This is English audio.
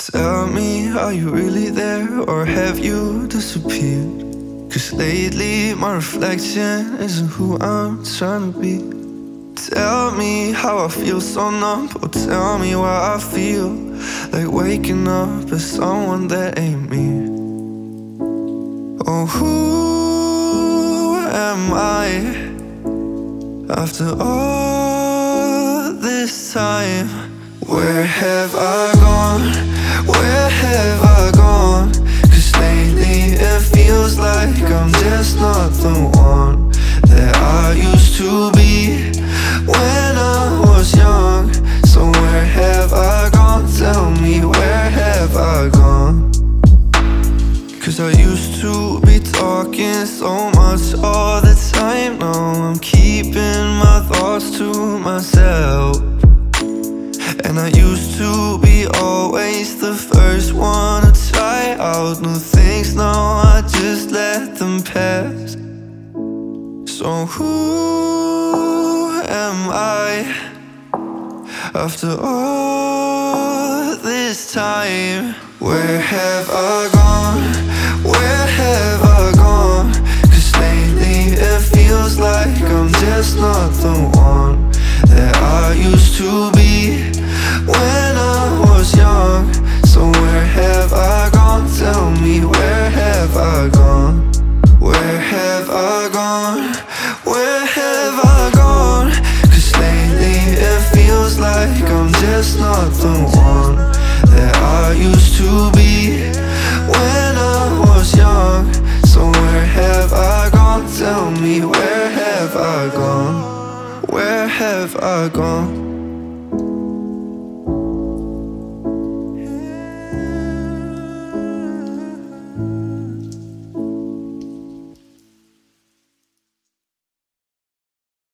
Tell me, are you really there, or have you disappeared? 'Cause lately my reflection isn't who I'm trying to be. Tell me how I feel so numb, or tell me why I feel like waking up as someone that ain't me. Oh, who am I after all this time? Where have I gone? Where have I gone? 'Cause lately it feels like I'm just not the one that I used to be when I was young. So where have I gone? Tell me, where have I gone? 'Cause I used to be talking so much all the time. Now I'm keeping my thoughts to myself. And I used to be always the first one to try out new things. Now I just let them pass. So who am I after all this time? Where have I gone? Where have I gone? 'Cause lately it feels like I'm just not the one that I used to be when I was young. So where have I gone? Tell me, where have I gone? Where have I gone? Where have I gone? 'Cause lately it feels like I'm just not the one that I used to be when I was young. So where have I gone? Tell me, where have I gone? Where have I gone?